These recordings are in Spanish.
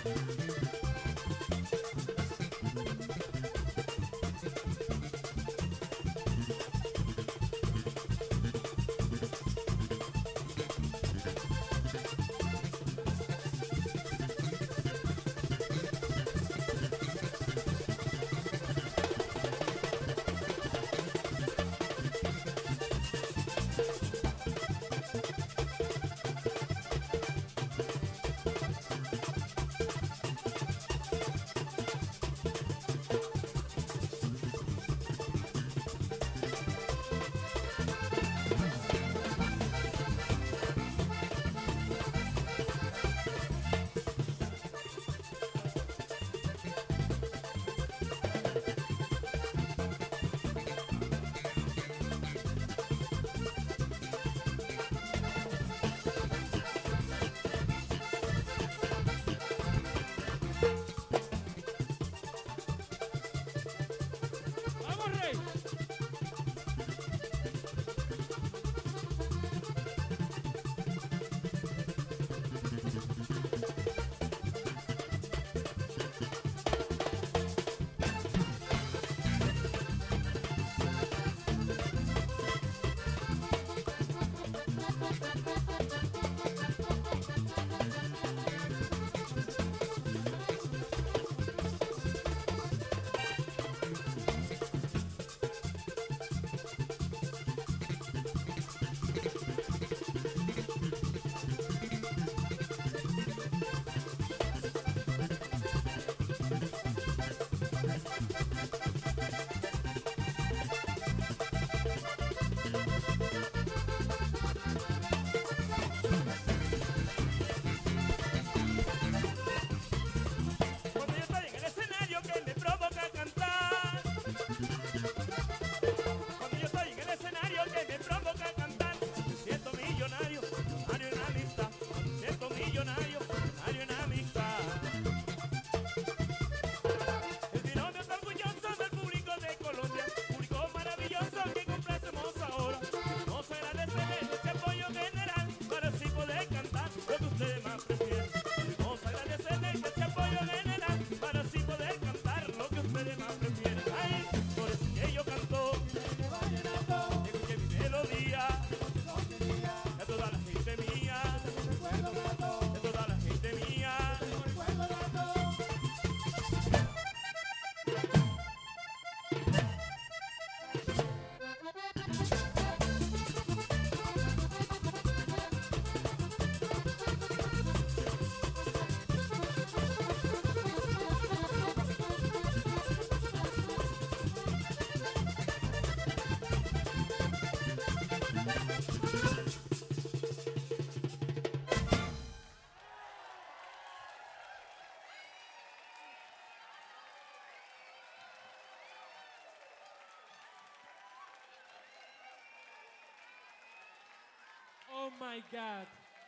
Oh my God.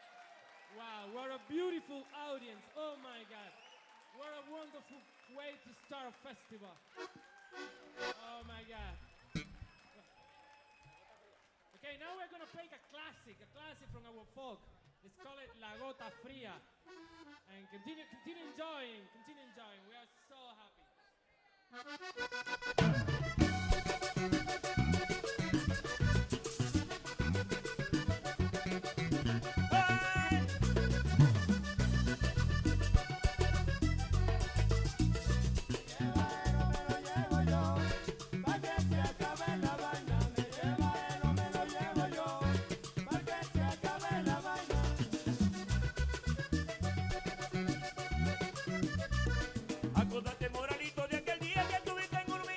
Wow, what a beautiful audience. Oh my God. What a wonderful way to start a festival. Oh my God. Okay, now we're gonna play a classic from our folk. Let's call it La Gota Fria. And continue enjoying. We are so happy. Acordate, moralito, de aquel día que estuviste en un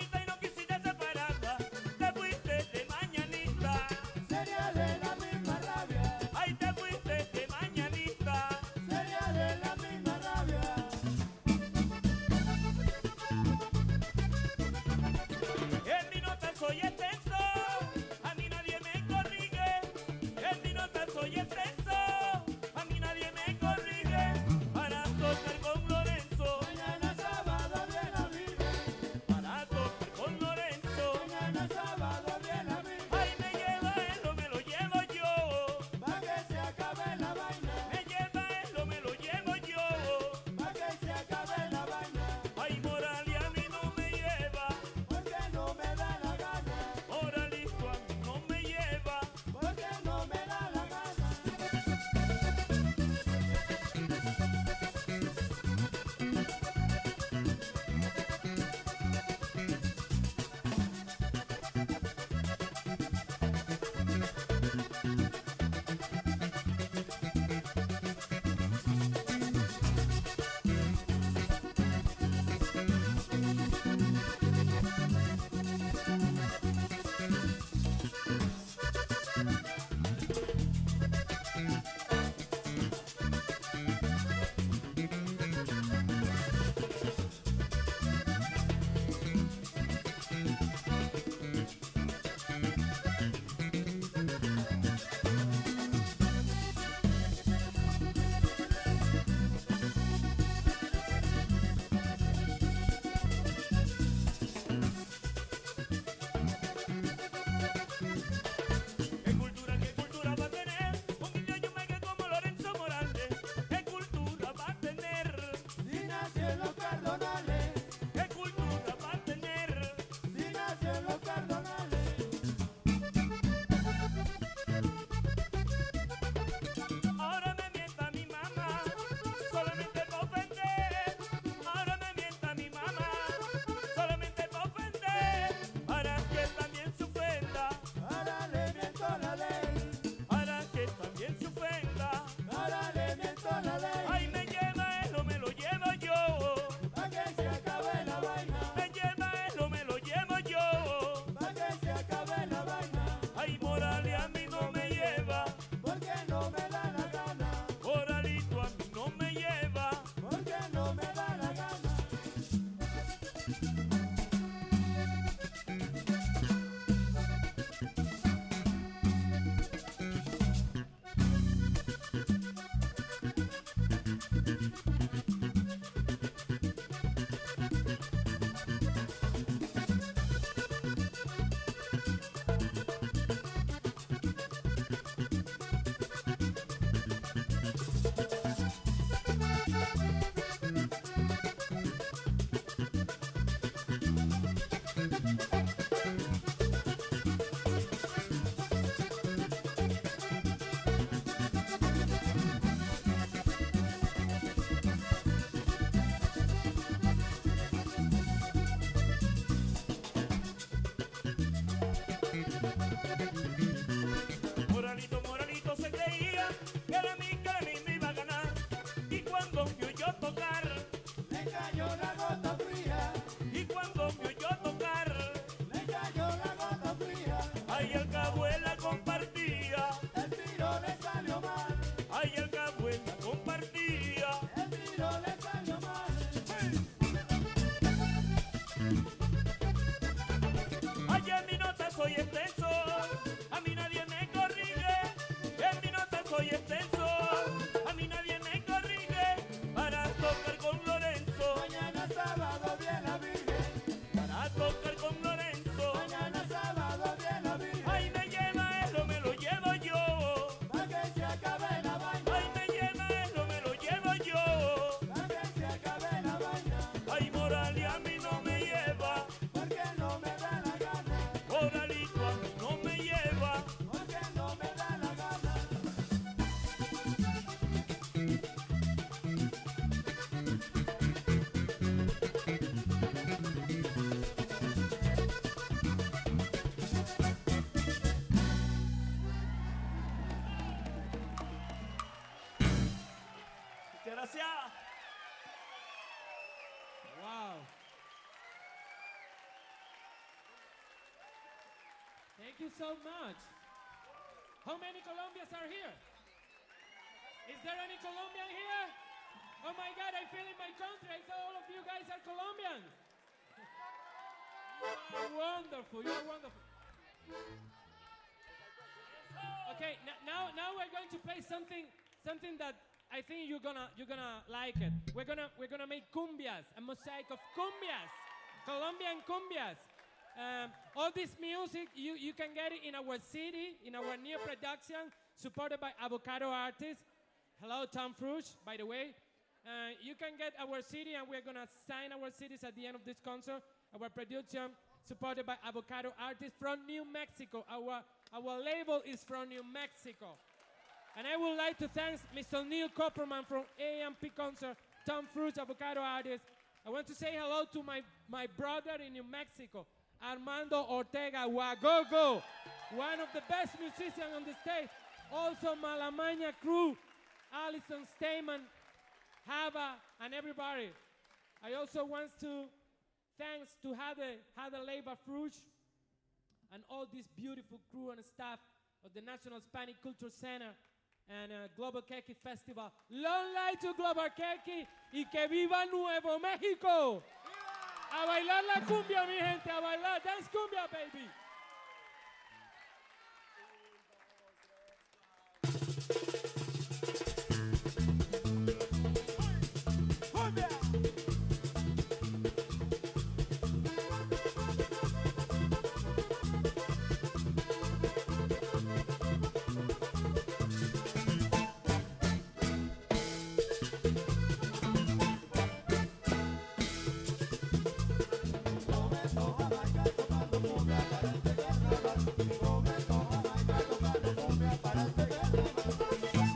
cayó la gota fría. Y cuando me oyó tocar, Le cayó la gota fría. ay, alcahuela compartía, El tiro le salió mal. ay, alcahuela compartía. El tiro le salió mal. Ay, en mi nota soy extenso, a mí nadie me corrige. En mi nota soy extenso, a mí nadie me corrige. Para tocar con Lorenzo, Mañana sábado viene la Virgen. para tocar con Lorenzo. Mañana sábado viene la Virgen. Ay, me lleva él o me lo llevo yo. Pa' que se acabe la vaina. Ay, me lleva él o me lo llevo yo. Pa' que se acabe la vaina. Ay, Morali a mí no me lleva, Porque no me da la gana. Moralito a mí no me lleva. Porque no me da la gana. Gracias. Wow. Thank you so much. How many Colombians are here? Is there any Colombian here? Oh my God, I feel in my country. I thought all of you guys are Colombian. You are wonderful. You are wonderful. Okay, now we're going to play something that I think you're gonna like it. We're gonna make cumbias, a mosaic of cumbias, Colombian cumbias. All this music you can get it in our CD, in our new production, supported by Avocado Artists. Hello, Tom Frush, by the way. You can get our CD, and we're gonna sign our CDs at the end of this concert. Our production, supported by Avocado Artists from New Mexico. Our label is from New Mexico. And I would like to thank Mr. Neil Copperman from AMP Concert, Tom Frush, Avocado Artists. I want to say hello to my brother in New Mexico, Armando Ortega Wagogo, one of the best musicians on the stage. Also Malamaña crew, Alison Stayman, Hava, and everybody. I also want to thanks to Hada Leiva Frush and all this beautiful crew and staff of the National Hispanic Culture Center and Global Keki Festival. Long life to Global Keki y que viva Nuevo México. A bailar la cumbia, mi gente, a bailar. Dance cumbia, baby. Para este carnaval.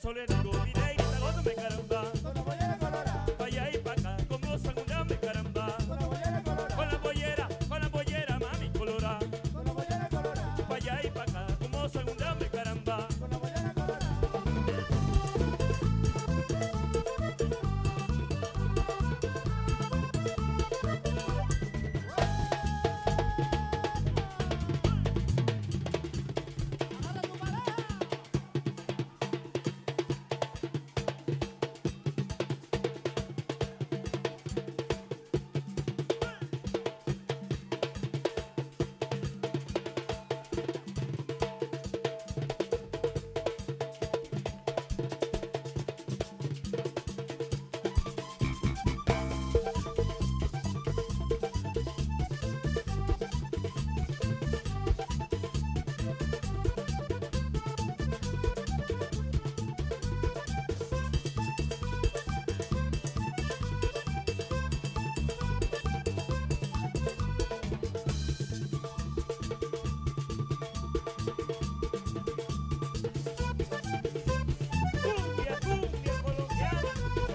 eso le digo, mire, y tal me caramba. Con la bollera colorada, Pa' allá y pa' acá, como sanguneame caramba. con la bollera colorada, Con la pollera, mami colorada. con la bollera colorada, Pa' allá y pa' acá, como sanguneame caramba. con la bollera colorada. Agarra tu pareja. Cumbia, cumbia colombiana.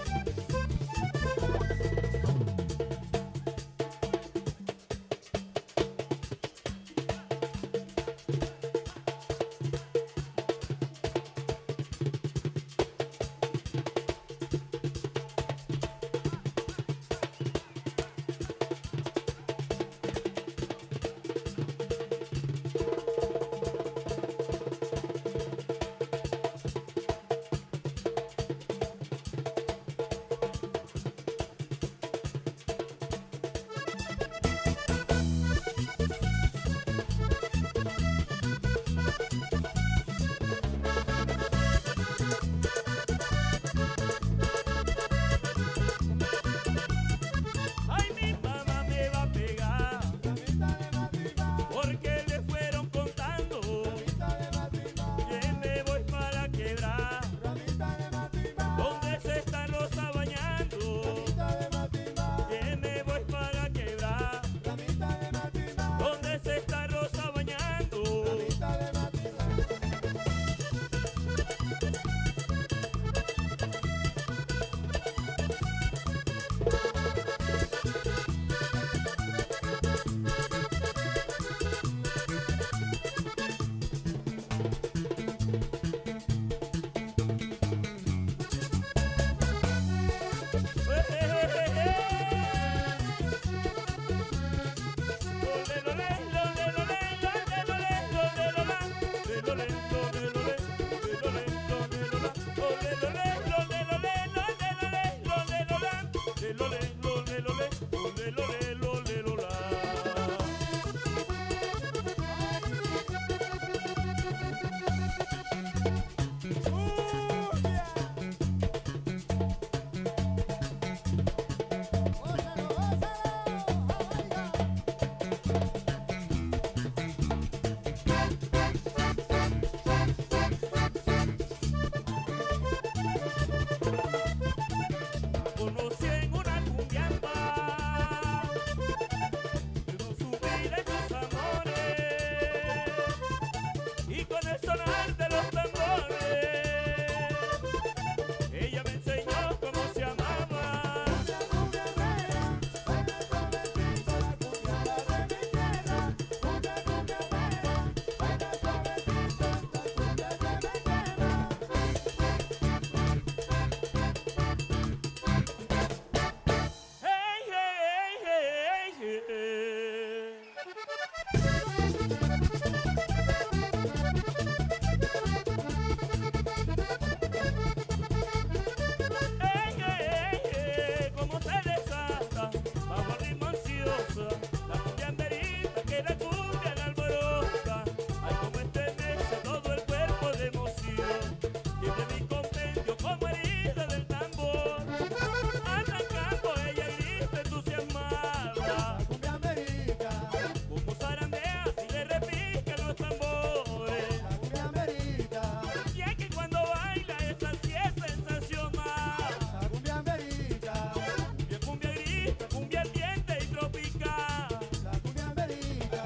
Ay, mi mamá me va a pegar, Ramita de matimba, porque le fueron contando ramita de matimba, que me voy para quebrar, ramita de matimba, donde se está Rosa bañando, ramita de matimba, que me voy para quebrar, ramita de matimba, donde se está Rosa bañando. ramita de matimba. Gózalo, gózalo, oiga. Conocí en una cumbiamba, pero su vida y sus amores, y con el sonar de los tambores, ella me enseñó cómo se amaba. Cumbia, cumbia negra, baila suavecito la cumbia de mi tierra. Cumbia, cumbia negra, baila suavecito esta cumbia que me quema. Hey, hey, hey, hey, hey. Hey, hey, hey, cómo se desata bajo el ritmo ansioso la cumbia emberita que la cumbia la alborota. Ay, como estremece todo el cuerpo de emoción, tiene mi compendio como herida del tambor. Arrancando ella grita entusiasmada, La cumbia americana, como zarandea si le repican los tambores. la cumbia americana, Y es que cuando baila esa sí es sensacional. la cumbia americana, Cumbia, cumbia grita, cumbia ardiente y tropical. la cumbia americana.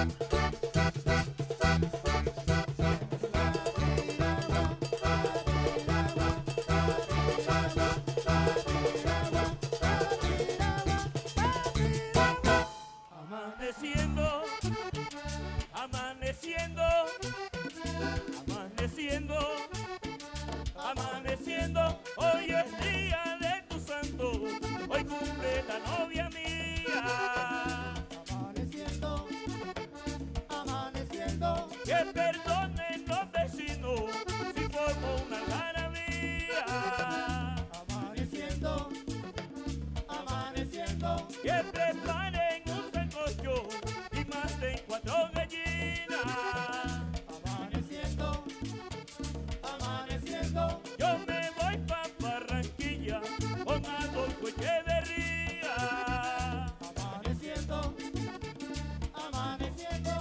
Amaneciendo, amaneciendo, amaneciendo, amaneciendo, hoy es día de tu santo, hoy cumple la novia mía. Amaneciendo, amaneciendo, Que perdonen los vecinos si formo una algarabía. amaneciendo, amaneciendo, Que preparen un sancocho y maten 4 gallinas. amaneciendo, amaneciendo, Yo me voy pa' Barranquilla con Adolfo Echeverría. amaneciendo, amaneciendo.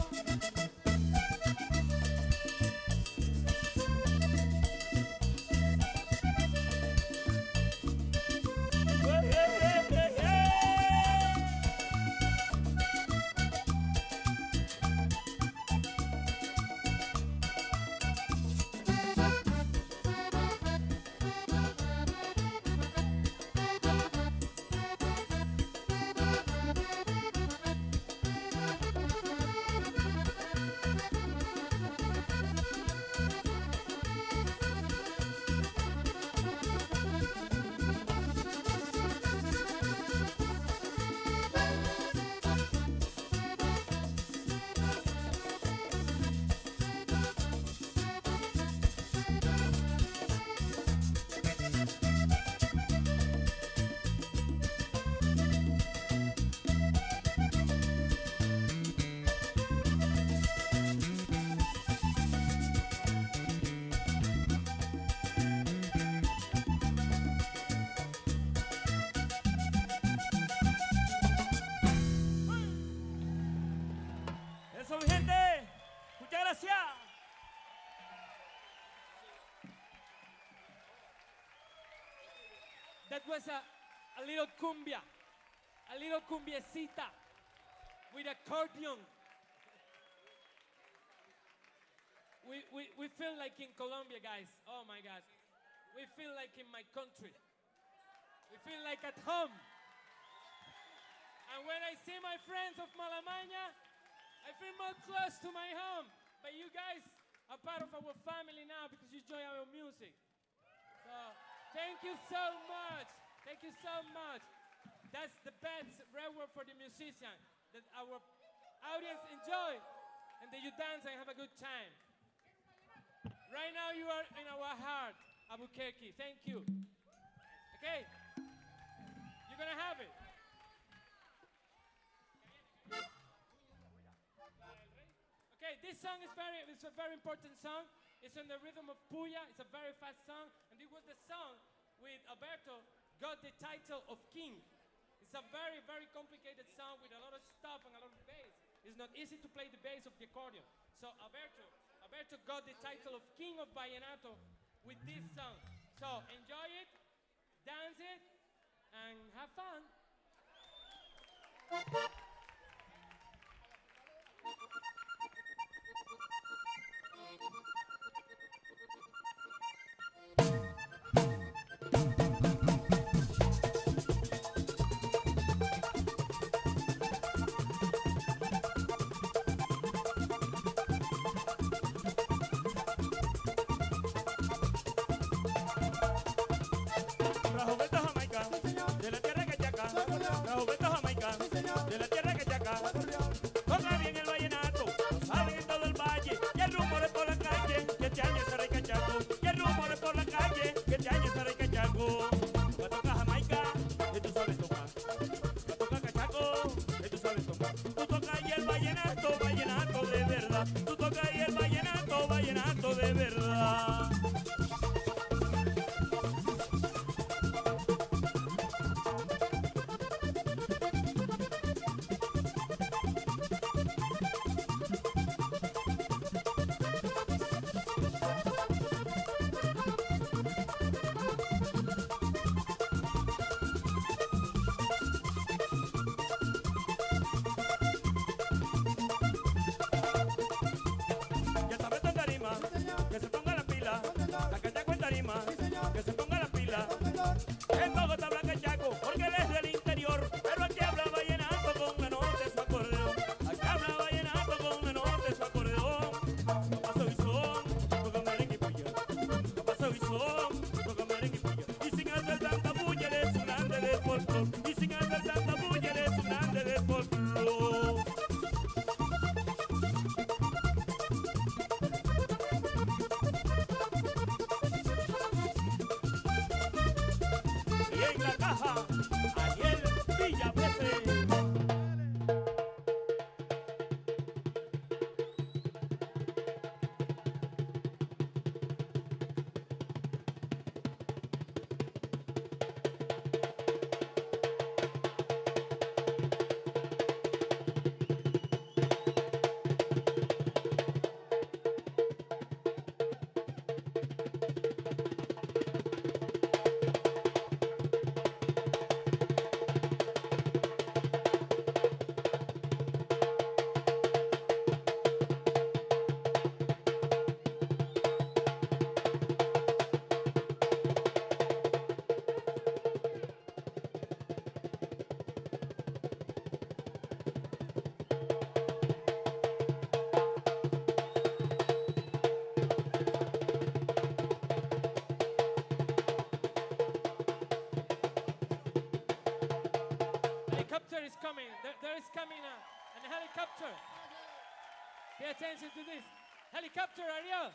Eso, mi gente. Muchas gracias. That was a little cumbia, a little cumbiecita with accordion. We feel like in Colombia, guys. Oh my God. We feel like in my country. We feel like at home. And when I see my friends of Malamaña, I feel more close to my home. But you guys are part of our family now because you enjoy our music. So, thank you so much. Thank you so much. That's the best reward for the musician, that our audience enjoy and that you dance and have a good time. Right now you are in our heart, Albuquerque. Thank you. Okay? You're gonna have it. Okay, this song is it's a very important song. It's on the rhythm of Puya. It's a very fast song. And it was the song with Alberto got the title of King. It's a very, very complicated song with a lot of stuff and a lot of bass. It's not easy to play the bass of the accordion. So Alberto got the title of King of Vallenato with this song. So enjoy it, dance it, and have fun. Rajo Beto Jamaica, de la tierra cachaca. Rajo Beto Jamaica, de la tierra is coming. There is coming a helicopter. Pay attention to this. Helicopter, Ariel.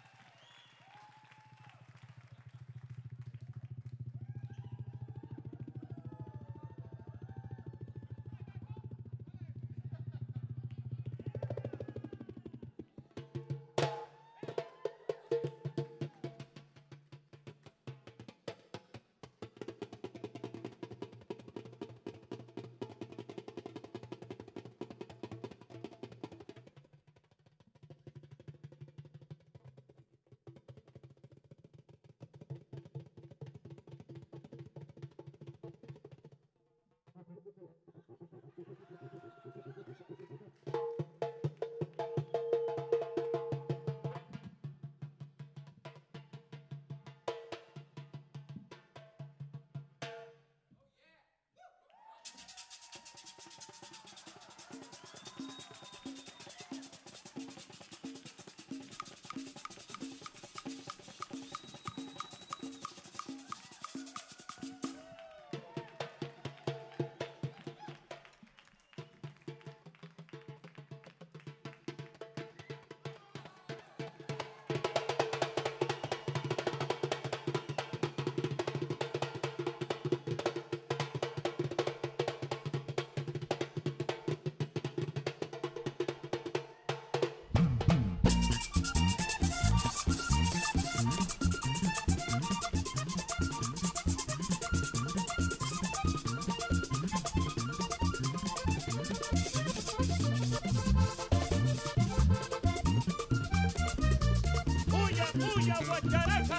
Bulla, guacharaca.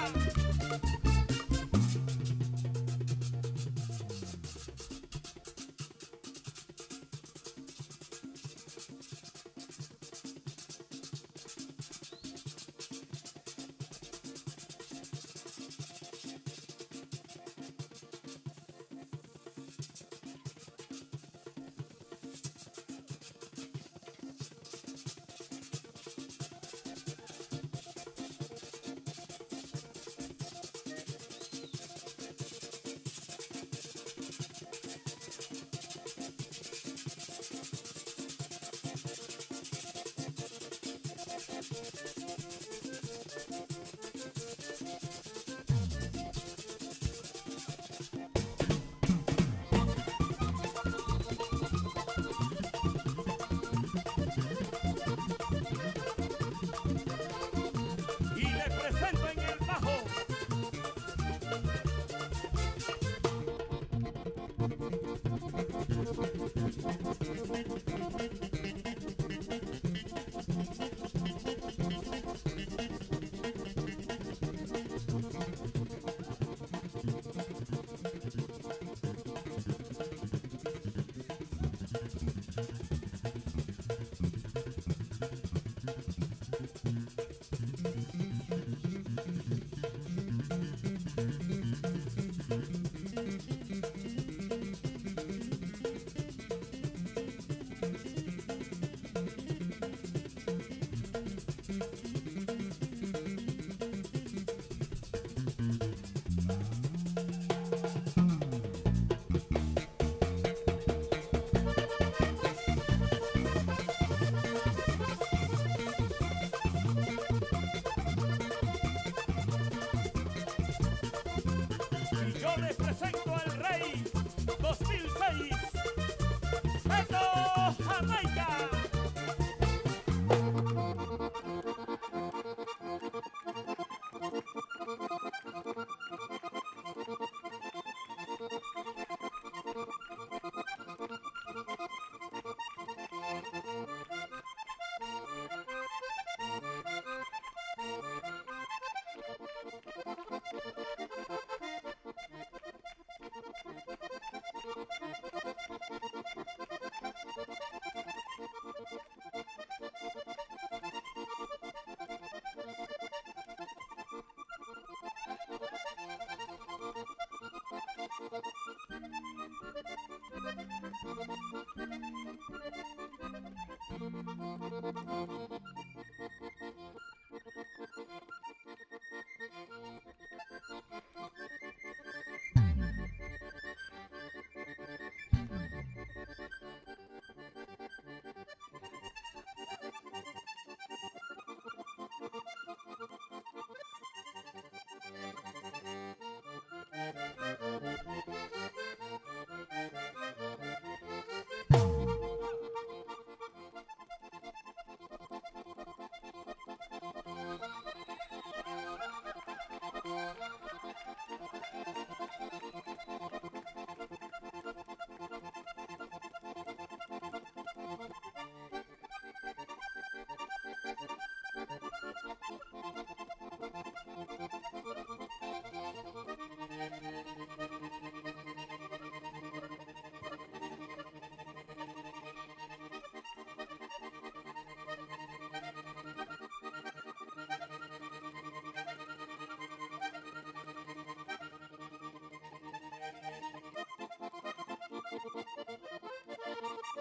Y les presento en el bajo y yo les presento al Rey 2006, Beto Jamaica.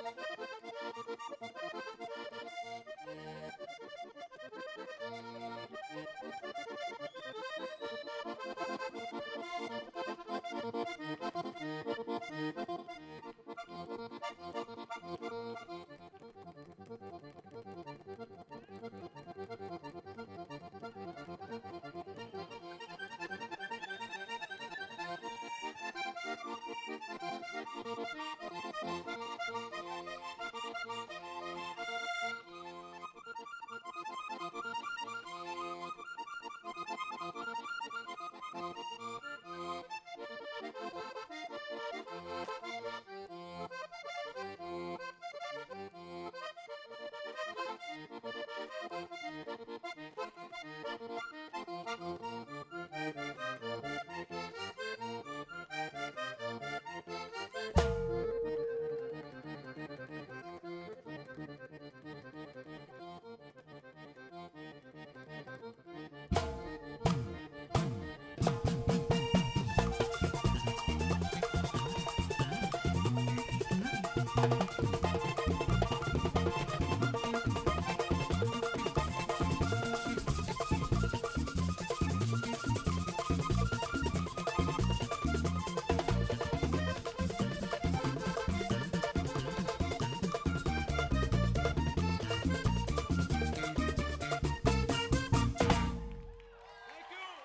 Thank you.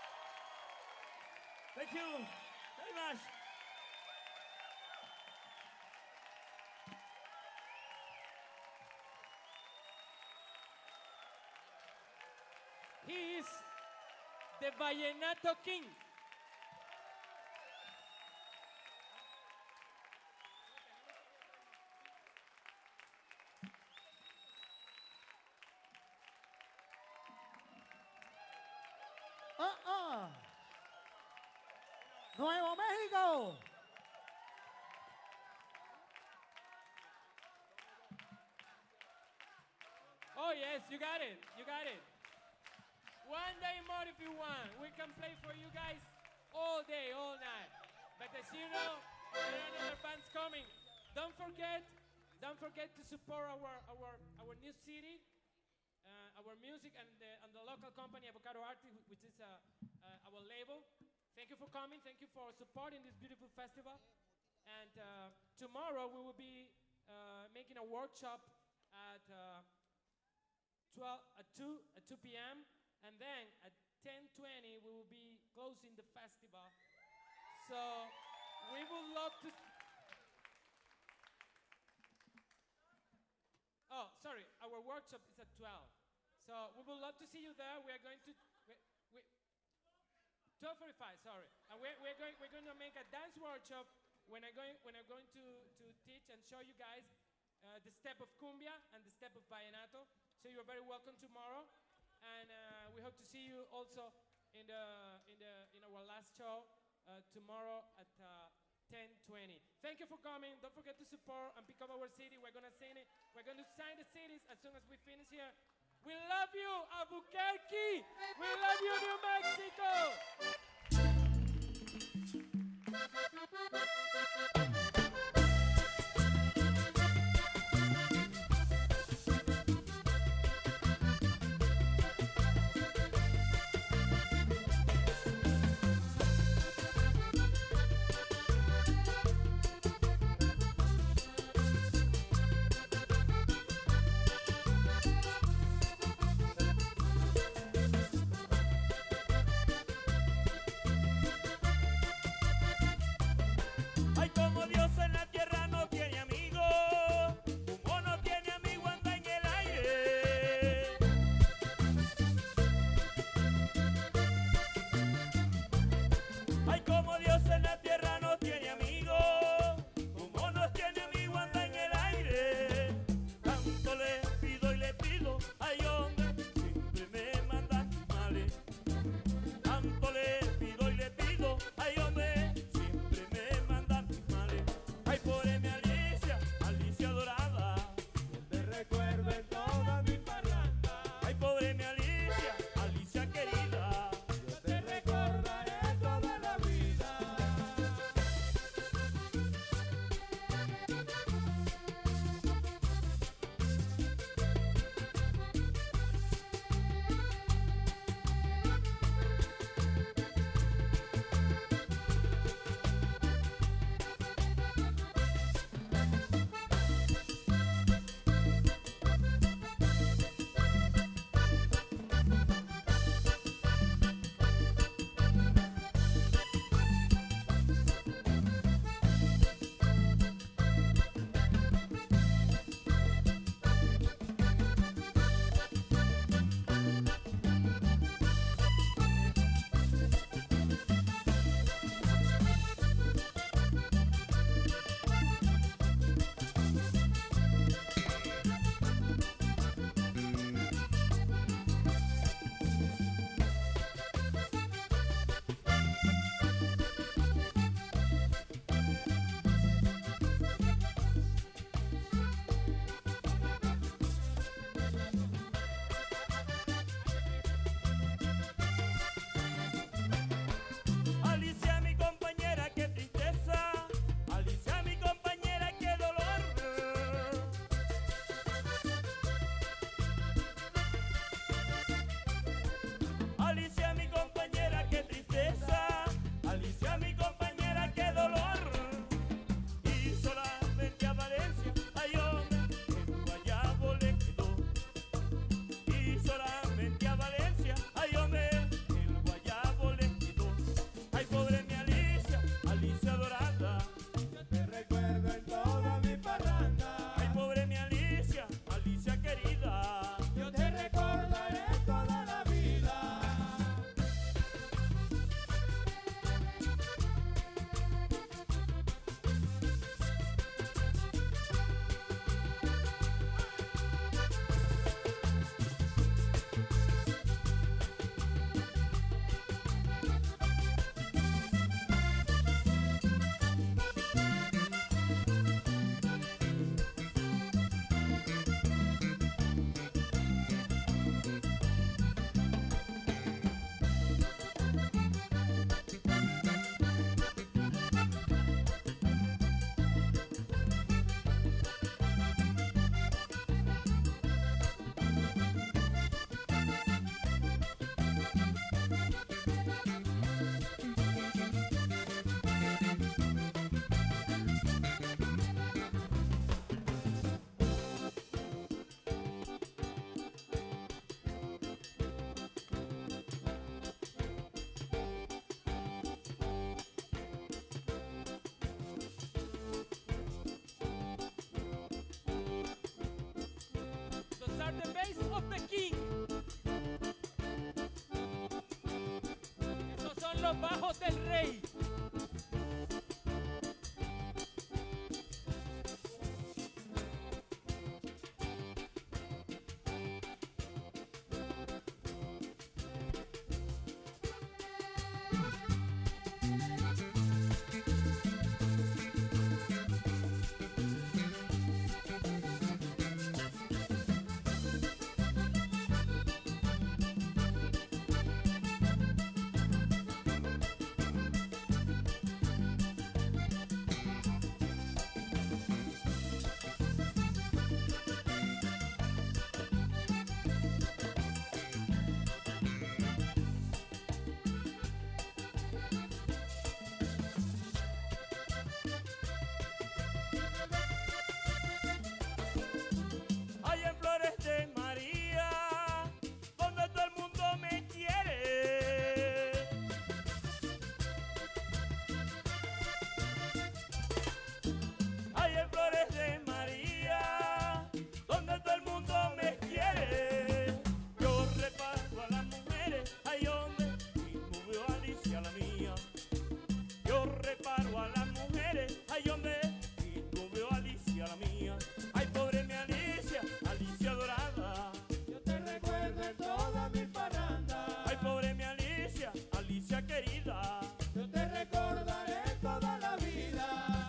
Thank you very much. He is the Vallenato King. Nuevo México. Oh yes, you got it. You got it. One day more if you want. We can play for you guys all day, all night. But as you know, there are another bands coming. Don't forget to support our new city, our music, and the local company Avocado Arte, which is our label. Thank you for coming. Thank you for supporting this beautiful festival. And tomorrow we will be making a workshop at 2 p.m. and then at 10:20 we will be closing the festival. So we would love to. Oh, sorry, our workshop is at 12. So we would love to see you there. We are going to. 12:45, sorry. And we're going to make a dance workshop when I'm going to teach and show you guys the step of cumbia and the step of vallenato. So you're very welcome tomorrow, and we hope to see you also in our last show tomorrow at 10:20. Thank you for coming. Don't forget to support and pick up our CD. We're gonna sing it. We're going to sign the CDs as soon as we finish here. We love you, Albuquerque. We love you, New Mexico. Ay, como los bajos del rey. Allá en Flores de María, donde todo el mundo me quiere. Allá en Flores de María, donde todo el mundo me quiere. Yo reparto a las mujeres, ahí donde mismo veo a Alicia la mía. Yo reparo a las mujeres, ahí donde mismo veo a Alicia la mía. Ay, pobre mi Alicia, Alicia dorada. Yo te recuerdo en todas mis parrandas. Ay, pobre mi Alicia, Alicia querida. Yo te recordaré toda la vida.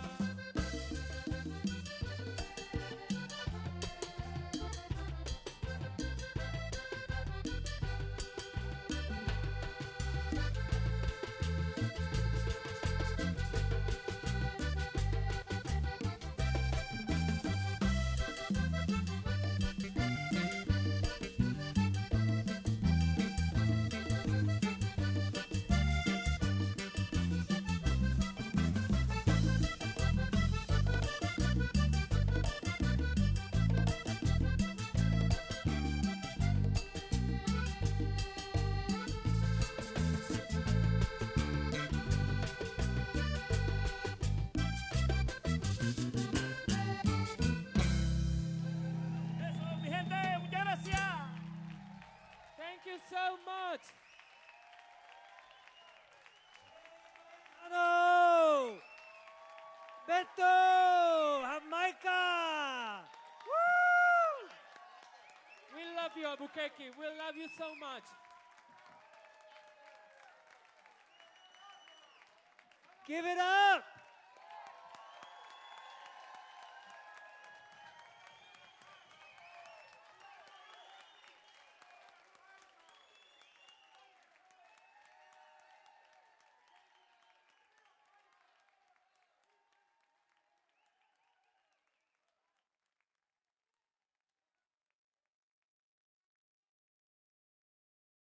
Eso, mi gente, muchas gracias. Thank you so much. ¡Mano! ¡Beto! ¡Jamaica! ¡Woo! We love you, Albuquerque. We love you so much. Give it up!